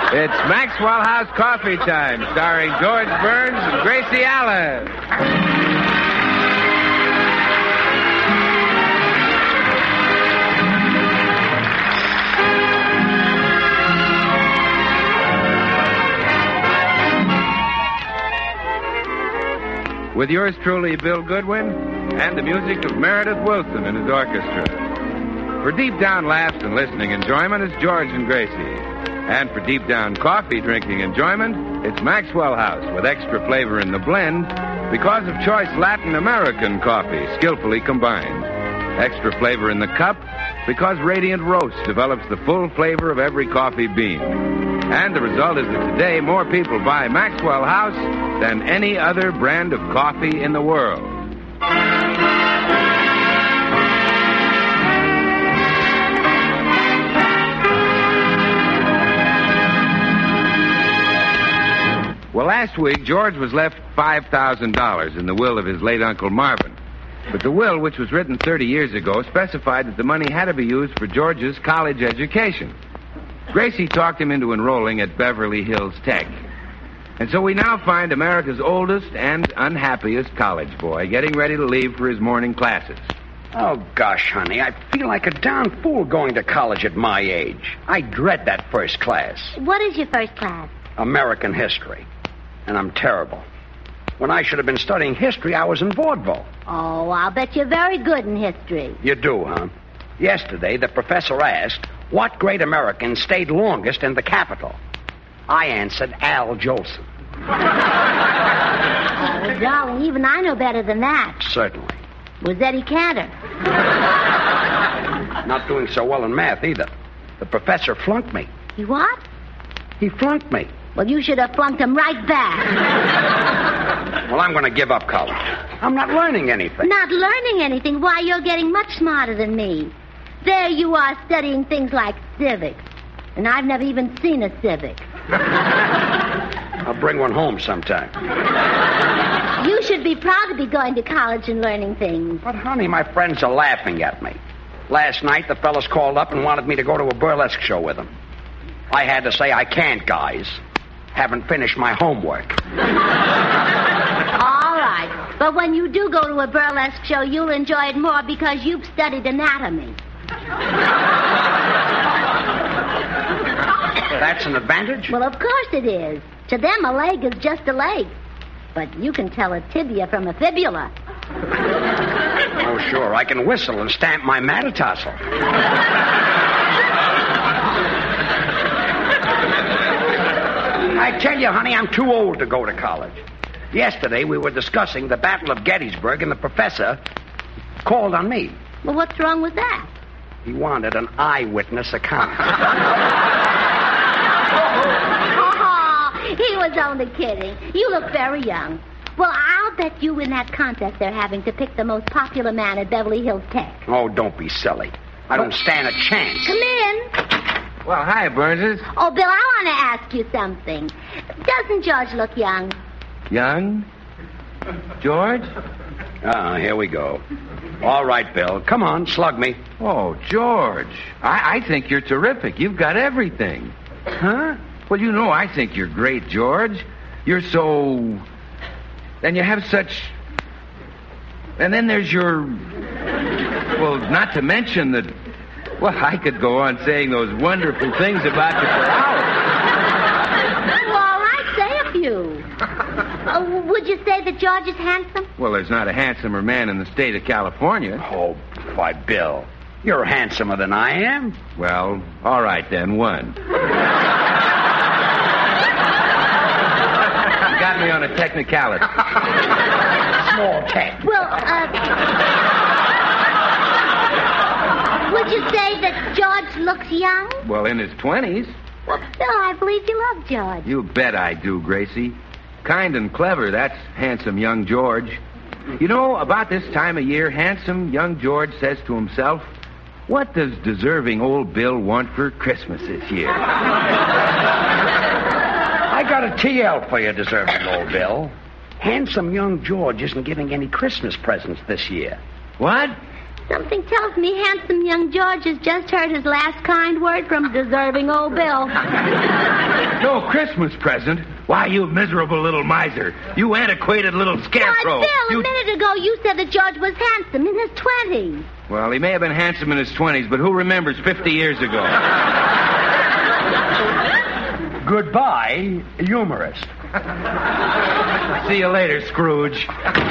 It's Maxwell House Coffee Time, starring George Burns and Gracie Allen. With yours truly, Bill Goodwin, and the music of Meredith Wilson and his orchestra. For deep down laughs and listening enjoyment, it's George and Gracie. And for deep down coffee drinking enjoyment, it's Maxwell House with extra flavor in the blend because of choice Latin American coffee skillfully combined. Extra flavor in the cup because Radiant Roast develops the full flavor of every coffee bean. And the result is that today more people buy Maxwell House than any other brand of coffee in the world. Well, last week, George was left $5,000 in the will of his late Uncle Marvin. But the will, which was written 30 years ago, specified that the money had to be used for George's college education. Gracie talked him into enrolling at Beverly Hills Tech. And so we now find America's oldest and unhappiest college boy getting ready to leave for his morning classes. Oh, gosh, honey, I feel like a darn fool going to college at my age. I dread that first class. What is your first class? American history. And I'm terrible. When I should have been studying history, I was in vaudeville. Oh, I'll bet you're very good in history. You do, huh? Yesterday, the professor asked, what great American stayed longest in the capital? I answered Al Jolson. Oh, darling, even I know better than that. Certainly. Was Eddie Cantor. Not doing so well in math, either. The professor flunked me. He what? He flunked me. Well, you should have flunked him right back. Well, I'm going to give up college. I'm not learning anything. Not learning anything? Why, you're getting much smarter than me. There you are studying things like civics. And I've never even seen a civic. I'll bring one home sometime. You should be proud to be going to college and learning things. But, honey, my friends are laughing at me. Last night, the fellas called up and wanted me to go to a burlesque show with them. I had to say, I can't, guys. Haven't finished my homework. All right. But when you do go to a burlesque show, you'll enjoy it more because you've studied anatomy. That's an advantage? Well, of course it is. To them, a leg is just a leg. But you can tell a tibia from a fibula. Oh, sure. I can whistle and stamp my metatarsal. I tell you, honey, I'm too old to go to college. Yesterday, we were discussing the Battle of Gettysburg, and the professor called on me. Well, what's wrong with that? He wanted an eyewitness account. Oh, he was only kidding. You look very young. Well, I'll bet you win that contest they're having to pick the most popular man at Beverly Hills Tech. Oh, don't be silly. I don't stand a chance. Come in. Well, hi, Burnses. Oh, Bill, I want to ask you something. Doesn't George look young? Young? George? Here we go. All right, Bill. Come on, slug me. Oh, George. I think you're terrific. You've got everything. Huh? Well, you know I think you're great, George. You're so... And you have such... And then there's your... Well, not to mention that... Well, I could go on saying those wonderful things about you for hours. Well, I'd say a few. Would you say that George is handsome? Well, there's not a handsomer man in the state of California. Oh, why, Bill, you're handsomer than I am. Well, all right then, one. You got me on a technicality. Small tech. Well, would you say that George looks young? Well, in his 20s. Well, Bill, I believe you love George. You bet I do, Gracie. Kind and clever, that's handsome young George. You know, about this time of year, handsome young George says to himself, what does deserving old Bill want for Christmas this year? I got a TL for you, deserving old Bill. Handsome young George isn't giving any Christmas presents this year. What? Something tells me handsome young George has just heard his last kind word from deserving old Bill. No Christmas present? Why, you miserable little miser. You antiquated little scarecrow. Why, Bill, a minute ago you said that George was handsome in his 20s. Well, he may have been handsome in his 20s, but who remembers 50 years ago? Goodbye, humorist. See you later, Scrooge.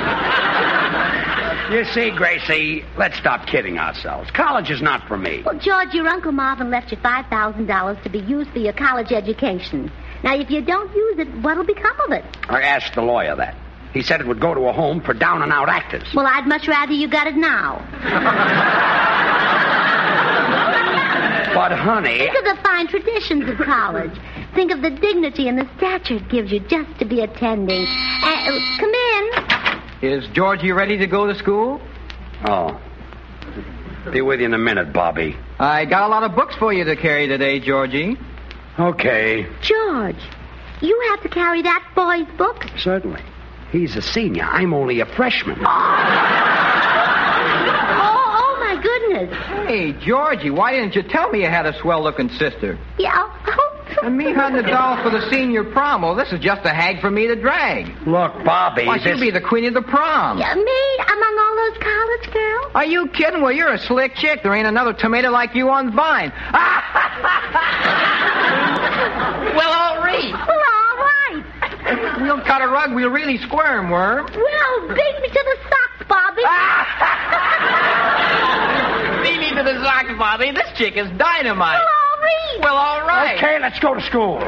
You see, Gracie, let's stop kidding ourselves. College is not for me. Well, George, your Uncle Marvin left you $5,000 to be used for your college education. Now, if you don't use it, what'll become of it? I asked the lawyer that. He said it would go to a home for down-and-out actors. Well, I'd much rather you got it now. But, honey... Think of the fine traditions of college. Think of the dignity and the stature it gives you just to be attending. Come in. Is Georgie ready to go to school? Oh. Be with you in a minute, Bobby. I got a lot of books for you to carry today, Georgie. Okay. George, you have to carry that boy's books? Certainly. He's a senior. I'm only a freshman. Oh, my goodness. Hey, Georgie, why didn't you tell me you had a swell-looking sister? Yeah. And me $100 for the senior prom. Well, this is just a hag for me to drag. Look, Bobby, Why, she'll be the queen of the prom. Yeah, me among all those college girls? Are you kidding? Well, you're a slick chick. There ain't another tomato like you on Vine. Well, all right. Well, all right. We'll cut a rug. We'll really squirm, Worm. Well, beat me to the socks, Bobby. Beat me to the socks, Bobby. This chick is dynamite. Well, all right. Okay, let's go to school.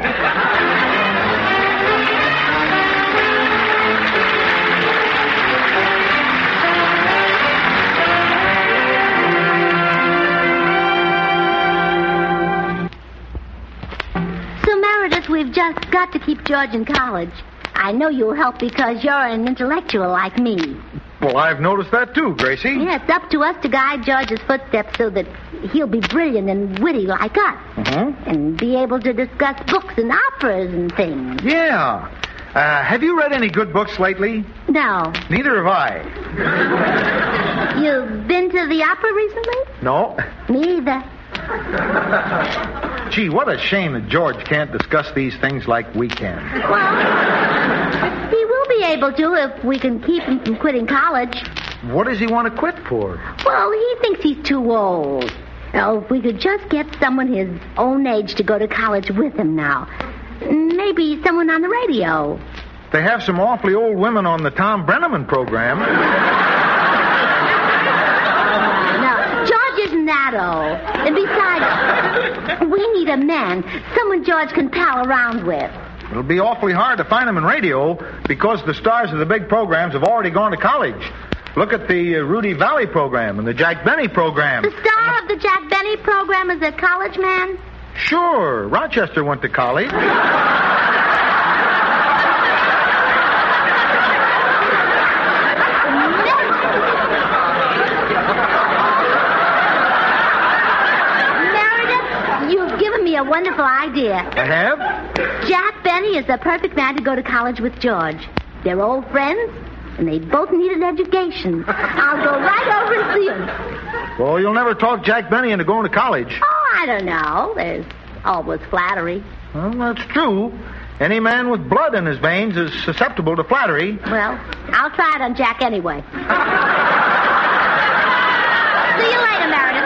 So, Meredith, we've just got to keep George in college. I know you'll help because you're an intellectual like me. Well, I've noticed that too, Gracie. Yeah, it's up to us to guide George's footsteps so that he'll be brilliant and witty like us. Mm-hmm. And be able to discuss books and operas and things. Yeah. Have you read any good books lately? No. Neither have I. You've been to the opera recently? No. Me either. Gee, what a shame that George can't discuss these things like we can. Well, he will be able to if we can keep him from quitting college. What does he want to quit for? Well, he thinks he's too old. Now, if we could just get someone his own age to go to college with him now. Maybe someone on the radio. They have some awfully old women on the Tom Brenneman program. No, George isn't that old. And besides, we need a man, someone George can pal around with. It'll be awfully hard to find them in radio because the stars of the big programs have already gone to college. Look at the Rudy Valley program and the Jack Benny program. The star of the Jack Benny program is a college man? Sure, Rochester went to college. Meredith, you've given me a wonderful idea. I have? Jack Benny is the perfect man to go to college with George. They're old friends, and they both need an education. I'll go right over and see them. Well, you'll never talk Jack Benny into going to college. Oh, I don't know. There's always flattery. Well, that's true. Any man with blood in his veins is susceptible to flattery. Well, I'll try it on Jack anyway. See you later, Meredith.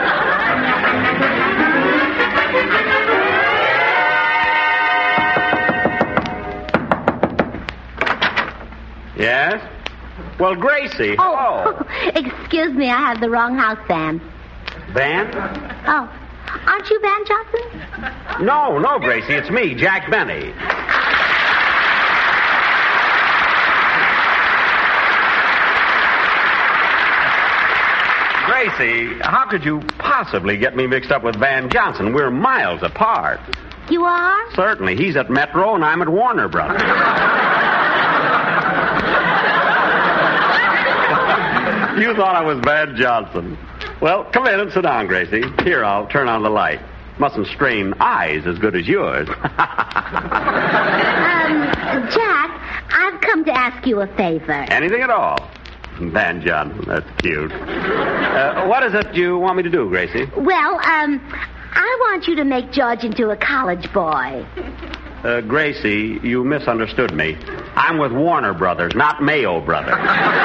Yes? Well, Gracie. Oh, excuse me, I have the wrong house, Van. Van? Oh, aren't you Van Johnson? No, Gracie, it's me, Jack Benny. Gracie, how could you possibly get me mixed up with Van Johnson? We're miles apart. You are? Certainly. He's at Metro and I'm at Warner Brothers. You thought I was Van Johnson. Well, come in and sit down, Gracie. Here, I'll turn on the light. Mustn't strain eyes as good as yours. Jack, I've come to ask you a favor. Anything at all. Van Johnson, that's cute. What is it you want me to do, Gracie? Well, I want you to make George into a college boy. Gracie, you misunderstood me. I'm with Warner Brothers, not Mayo Brothers.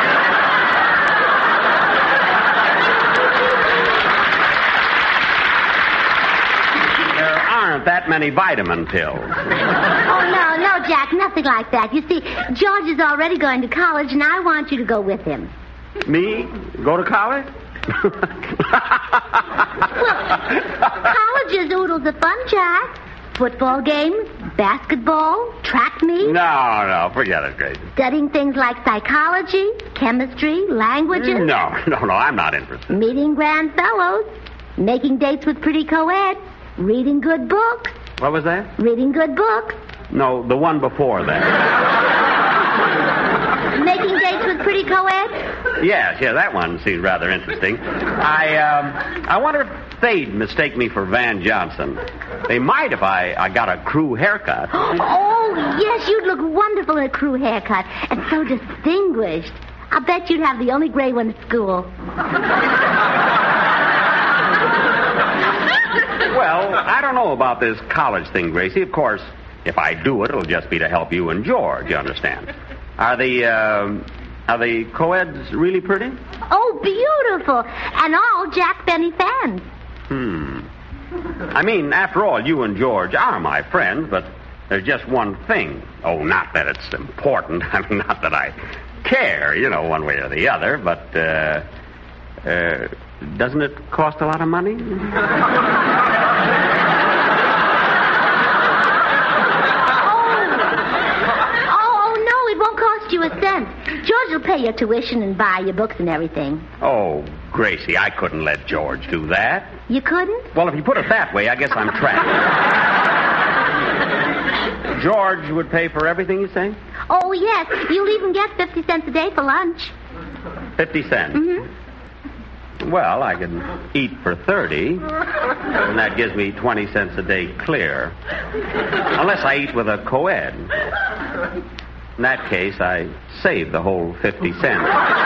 There aren't that many vitamin pills. Oh, no, Jack, nothing like that. You see, George is already going to college, and I want you to go with him. Me? Go to college? College is oodles of fun, Jack. Football games, basketball, track meets. No, forget it, Gracie. Studying things like psychology, chemistry, languages. No, I'm not interested. Meeting grand fellows, making dates with pretty co-eds, reading good books. What was that? Reading good books. No, the one before that. Making dates with pretty co-eds? Yes, that one seems rather interesting. I wonder if they'd mistake me for Van Johnson. They might if I got a crew haircut. Oh, yes, you'd look wonderful in a crew haircut. And so distinguished. I'll bet you'd have the only gray one at school. Well, I don't know about this college thing, Gracie. Of course, if I do it, it'll just be to help you and George, you understand. Are the co-eds really pretty? Oh, beautiful. And all Jack Benny fans. I mean, after all, you and George are my friends, but there's just one thing. Oh, not that it's important. I mean, not that I care, one way or the other, but, doesn't it cost a lot of money? You a cent. George will pay your tuition and buy your books and everything. Oh, Gracie, I couldn't let George do that. You couldn't? Well, if you put it that way, I guess I'm trapped. George would pay for everything, you say? Oh, yes. You'll even get 50 cents a day for lunch. 50 cents? Mm-hmm. Well, I can eat for 30, and that gives me 20 cents a day clear. Unless I eat with a co-ed. In that case, I save the whole 50 cents.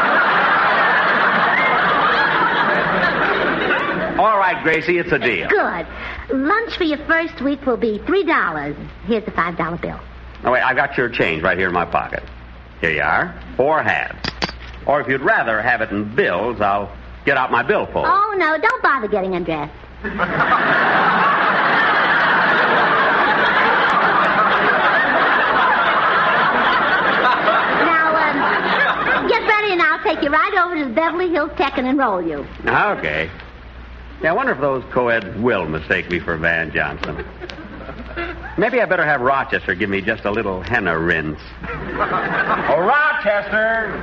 All right, Gracie, it's a deal. Good. Lunch for your first week will be $3. Here's the $5 bill. Oh, wait, I've got your change right here in my pocket. Here you are. 4 halves. Or if you'd rather have it in bills, I'll get out my billfold. Oh, no, don't bother getting undressed. Take you right over to the Beverly Hills Tech and enroll you. Okay. Yeah, I wonder if those co-eds will mistake me for Van Johnson. Maybe I better have Rochester give me just a little henna rinse. Oh, Rochester!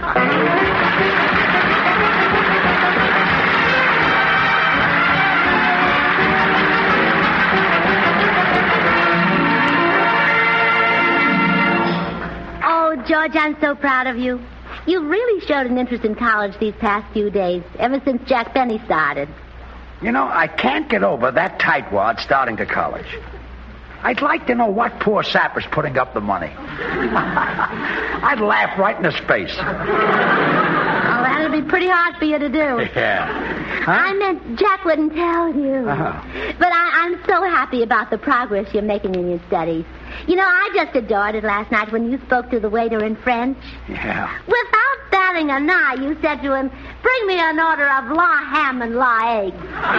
Oh, George, I'm so proud of you. You've really showed an interest in college these past few days, ever since Jack Benny started. I can't get over that tightwad starting to college. I'd like to know what poor sapper's putting up the money. I'd laugh right in his face. Oh, that'd be pretty hard for you to do. Yeah. Huh? I meant Jack wouldn't tell you. Uh-huh. But I'm so happy about the progress you're making in your studies. I just adored it last night when you spoke to the waiter in French. Yeah. Without batting an eye, you said to him, "Bring me an order of la ham and la egg."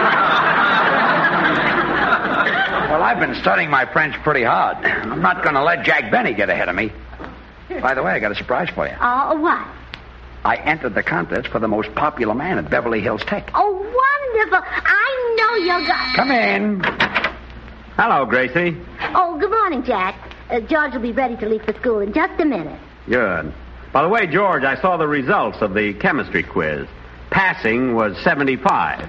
Well, I've been studying my French pretty hard. I'm not going to let Jack Benny get ahead of me. By the way, I got a surprise for you. Oh, what? I entered the contest for the most popular man at Beverly Hills Tech. Oh, wonderful. I know you're going... Come in. Hello, Gracie. Oh, good morning, Jack. George will be ready to leave for school in just a minute. Good. By the way, George, I saw the results of the chemistry quiz. Passing was 75.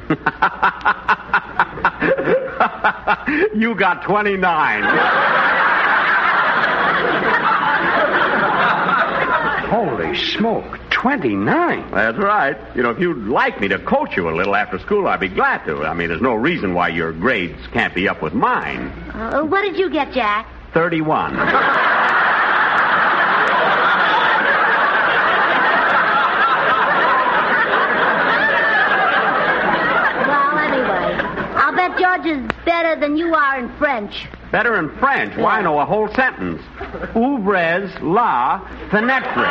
You got 29. Holy smoke, 29? That's right. If you'd like me to coach you a little after school, I'd be glad to. I mean, there's no reason why your grades can't be up with mine. What did you get, Jack? 31. George is better than you are in French. Better in French? Why, I know a whole sentence. Ouvres la fenêtre.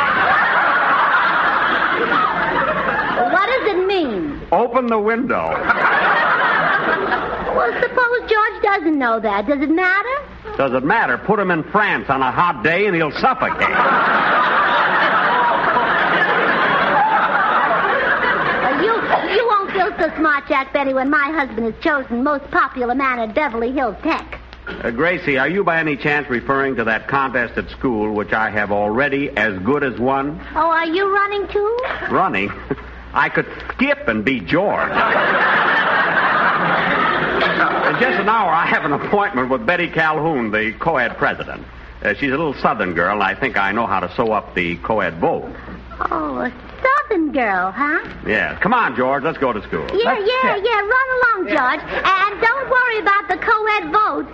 What does it mean? Open the window. Well, suppose George doesn't know that. Does it matter? Does it matter? Put him in France on a hot day and he'll suffocate. You won't feel so smart, Jack Benny, when my husband is chosen most popular man at Beverly Hills Tech. Gracie, are you by any chance referring to that contest at school which I have already as good as won? Oh, are you running too? Running? I could skip and beat George. In just an hour, I have an appointment with Betty Calhoun, the co-ed president. She's a little southern girl, and I think I know how to sew up the co-ed vote. Oh, a southern girl, huh? Yeah. Come on, George. Let's go to school. Yeah. Run along, George. And don't worry about the co-ed vote.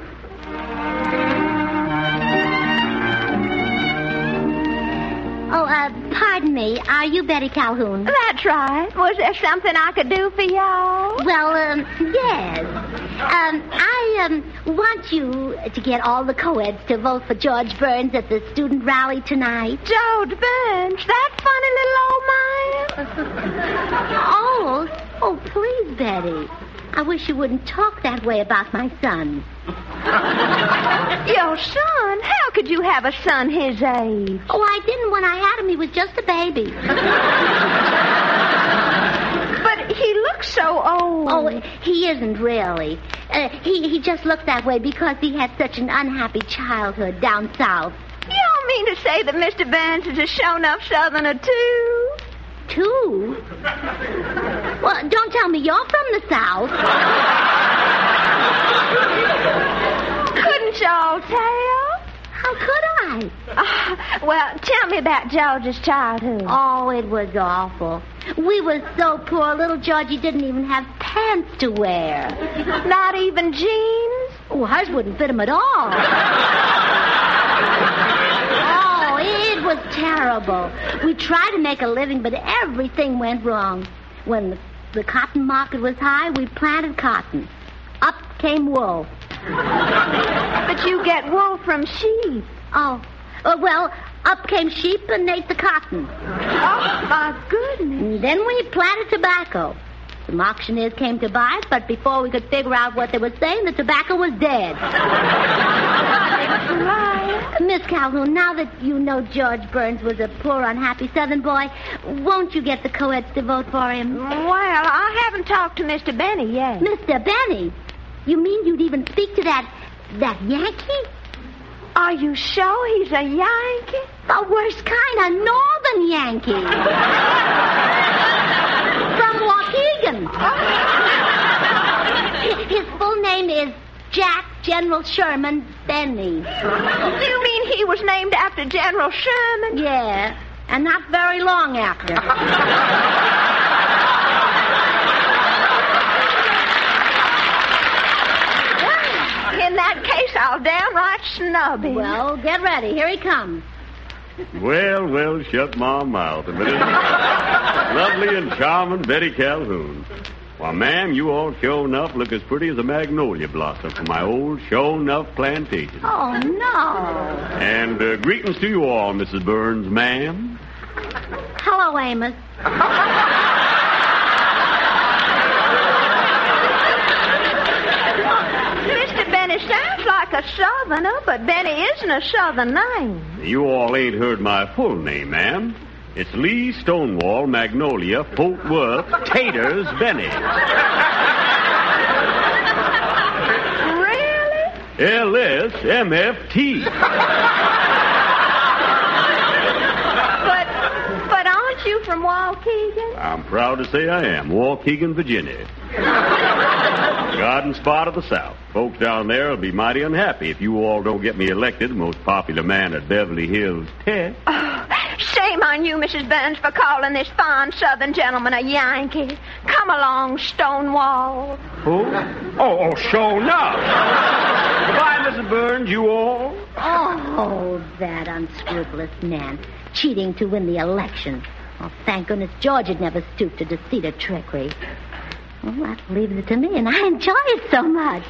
Oh, pardon me. Are you Betty Calhoun? That's right. Was there something I could do for y'all? Well, yes. I want you to get all the co-eds to vote for George Burns at the student rally tonight. George Burns? That funny little old man? Oh, please, Betty. I wish you wouldn't talk that way about my son. Your son? How could you have a son his age? Oh, I didn't. When I had him, he was just a baby. But he looks so old. Oh, he isn't really. He just looks that way because he had such an unhappy childhood down south. You don't mean to say that Mr. Burns is a shown-up southerner, too? Too? Well, don't tell me you're from the South. Couldn't y'all tell? How could I? Well, tell me about George's childhood. Oh, it was awful. We were so poor, little Georgie didn't even have pants to wear. Not even jeans? Oh, hers wouldn't fit him at all. Oh, it was terrible. We tried to make a living, but everything went wrong. When the cotton market was high, we planted cotton. Up came wool. But you get wool from sheep. Oh, well, up came sheep and ate the cotton. Oh, my goodness. And then we planted tobacco. Some auctioneers came to buy it, but before we could figure out what they were saying, the tobacco was dead. Right. Miss Calhoun, now that you know George Burns was a poor, unhappy Southern boy, won't you get the co-eds to vote for him? Well, I haven't talked to Mr. Benny yet. Mr. Benny? You mean you'd even speak to that Yankee? Are you sure he's a Yankee? The worst kind, a northern Yankee. From Waukegan. His full name is Jack General Sherman Benny. You mean he was named after General Sherman? Yeah, and not very long after. In that case, I'll downright snub him. Well, get ready. Here he comes. Well, shut my mouth a minute. Lovely and charming Betty Calhoun. Why, ma'am, you all sure enough look as pretty as a magnolia blossom from my old sure enough plantation. Oh, no. And greetings to you all, Mrs. Burns, ma'am. Hello, Amos. Mr. Benny sounds like a southerner, but Benny isn't a southern name. You all ain't heard my full name, ma'am. It's Lee Stonewall Magnolia Fort Worth Taters Benny. Really? LSMFT. But aren't you from Waukegan? I'm proud to say I am. Waukegan, Virginia. Garden spot of the South. Folks down there will be mighty unhappy if you all don't get me elected the most popular man at Beverly Hills Tech. Oh, shame on you, Mrs. Burns, for calling this fine southern gentleman a Yankee. Come along, Stonewall. Who? Oh, sure enough. Goodbye, Mrs. Burns, you all. Oh, that unscrupulous man. Cheating to win the election. Oh, thank goodness George had never stooped to deceit or trickery. Well, that leaves it to me, and I enjoy it so much.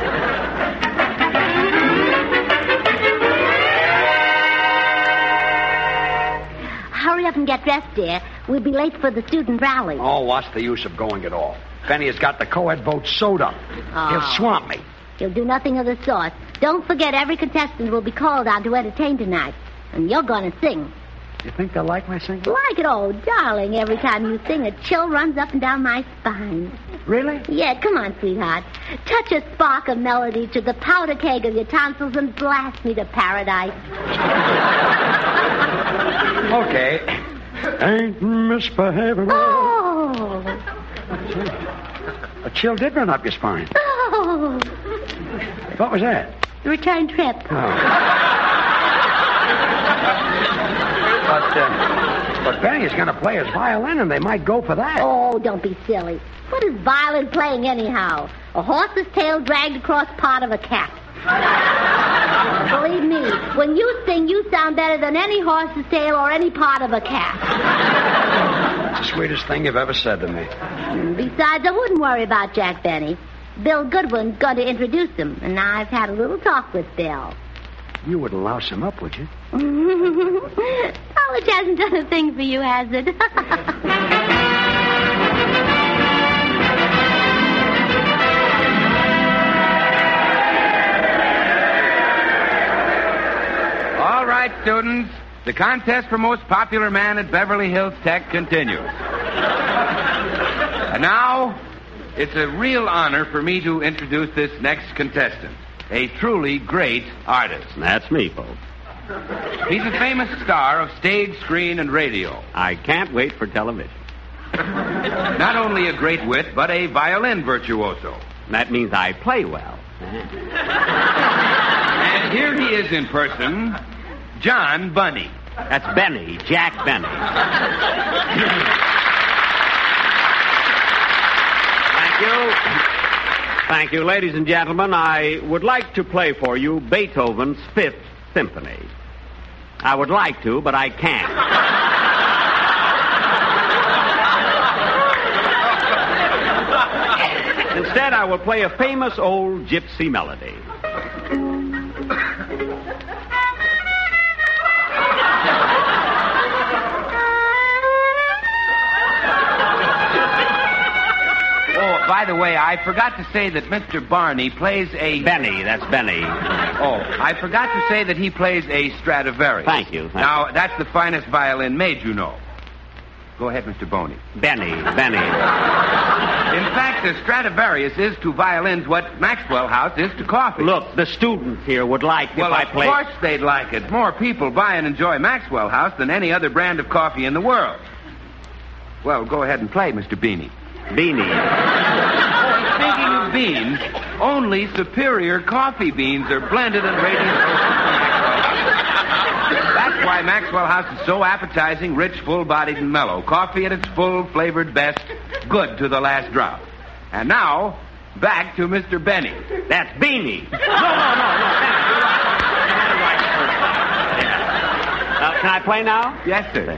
Hurry up and get dressed, dear. We'll be late for the student rally. Oh, what's the use of going at all? Benny has got the co-ed vote sewed up. He'll swamp me. He'll do nothing of the sort. Don't forget, every contestant will be called on to entertain tonight. And you're going to sing. You think they'll like my singing? Like it, oh, darling. Every time you sing, a chill runs up and down my spine. Really? Yeah, come on, sweetheart. Touch a spark of melody to the powder keg of your tonsils and blast me to paradise. Okay. Ain't misbehaving. Oh! A chill did run up your spine. Oh! What was that? Return trip. But Benny is going to play his violin, and they might go for that. Oh, don't be silly. What is violin playing anyhow? A horse's tail dragged across part of a cat. Believe me, when you sing, you sound better than any horse's tail or any part of a cat. It's the sweetest thing you've ever said to me. Besides, I wouldn't worry about Jack Benny. Bill Goodwin's going to introduce him, and I've had a little talk with Bill. You wouldn't louse him up, would you? College hasn't done a thing for you, has it? All right, students. The contest for most popular man at Beverly Hills Tech continues. And now, it's a real honor for me to introduce this next contestant. A truly great artist. That's me, folks. He's a famous star of stage, screen, and radio. I can't wait for television. Not only a great wit, but a violin virtuoso. That means I play well. And here he is in person, John Bunny. That's Benny, Jack Benny. Thank you. Thank you, ladies and gentlemen. I would like to play for you Beethoven's Fifth Symphony. I would like to, but I can't. Instead, I will play a famous old gypsy melody. By the way, I forgot to say that Mr. Barney plays a... Benny, that's Benny. Oh, I forgot to say that he plays a Stradivarius. Thank you. Now, that's the finest violin made, you know. Go ahead, Mr. Boney. Benny. In fact, the Stradivarius is to violins what Maxwell House is to coffee. Look, the students here would like if I play... Well, of course they'd like it. More people buy and enjoy Maxwell House than any other brand of coffee in the world. Well, go ahead and play, Mr. Beanie. Beanie. Speaking of beans, only superior coffee beans are blended and rated. That's why Maxwell House is so appetizing, rich, full-bodied, and mellow. Coffee at its full-flavored best, good to the last drop. And now, back to Mr. Benny. That's Beanie. No. Can I play now? Yes, sir.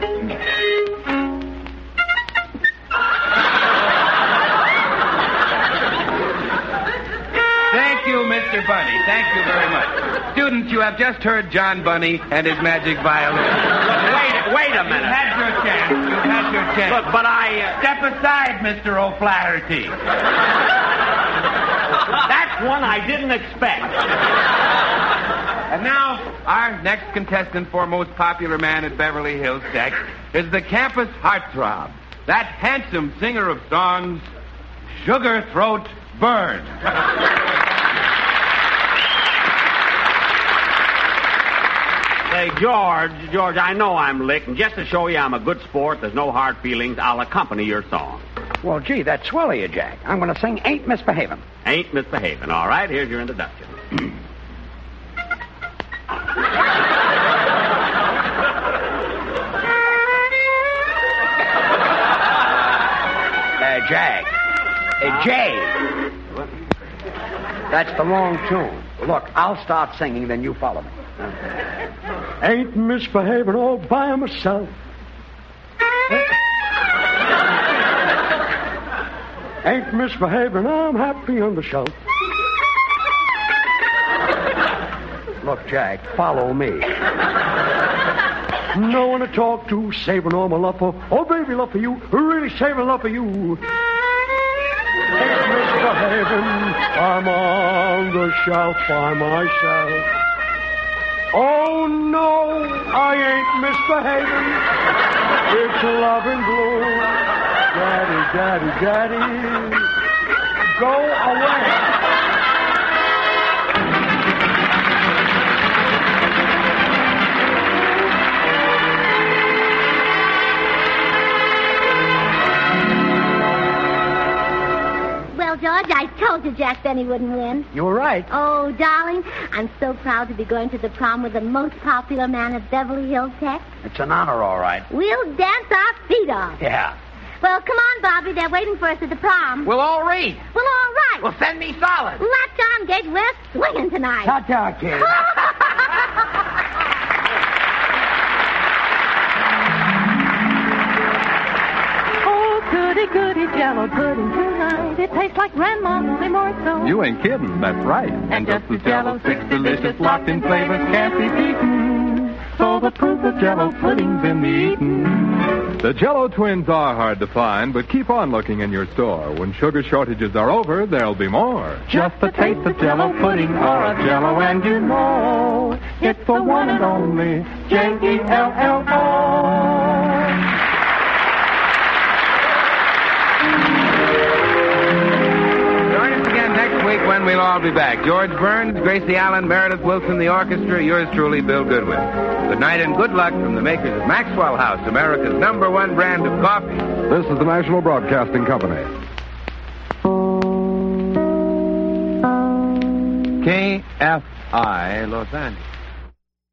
Thank you, Mr. Bunny. Thank you very much. Students, you have just heard John Bunny and his magic violin. Wait a minute. You've had your chance. You've had your chance. Look, but I... Step aside, Mr. O'Flaherty. That's one I didn't expect. And now, our next contestant for most popular man at Beverly Hills Tech is the campus heartthrob, that handsome singer of songs, Sugar Throat Byrne. Say, George, I know I'm licked, and just to show you I'm a good sport, there's no hard feelings, I'll accompany your song. Well, gee, that's swell of you, Jack. I'm going to sing Ain't Misbehavin'. Ain't Misbehavin'. All right, here's your introduction. Jack. Jay. That's the wrong tune. Look, I'll start singing, then you follow me. Ain't misbehaving all by myself. ain't misbehaving. I'm happy on the shelf. Look, Jack, follow me. No one to talk to, saving all my love for. Oh, baby, love for you. Really saving love for you. Ain't misbehaving. I'm on the shelf by myself. Oh, no, I ain't misbehaving. It's love and blue. Daddy, daddy, daddy, go away. Well, George, I told you Jack Benny wouldn't win. You were right. Oh, darling, I'm so proud to be going to the prom with the most popular man at Beverly Hills Tech. It's an honor, all right. We'll dance our feet off. Yeah. Well, come on, Bobby. They're waiting for us at the prom. We'll all read. Well, all right. Well, send me solid. Latch on, Gage. We're swinging tonight. Ta-ta, kid. Goody, goody, Jello pudding tonight. It tastes like Grandma's, only more so. You ain't kidding. That's right. And just as Jello, 6 delicious locked-in flavors can't be beaten. So the proof of Jello pudding's in the eating. The Jello twins are hard to find, but keep on looking in your store. When sugar shortages are over, there'll be more. Just a taste of Jello pudding or a Jello and you know it's the one and only Jello. Week when we'll all be back. George Burns, Gracie Allen, Meredith Wilson, the orchestra, yours truly, Bill Goodwin. Good night and good luck from the makers of Maxwell House, America's #1 brand of coffee. This is the National Broadcasting Company. KFI, Los Angeles.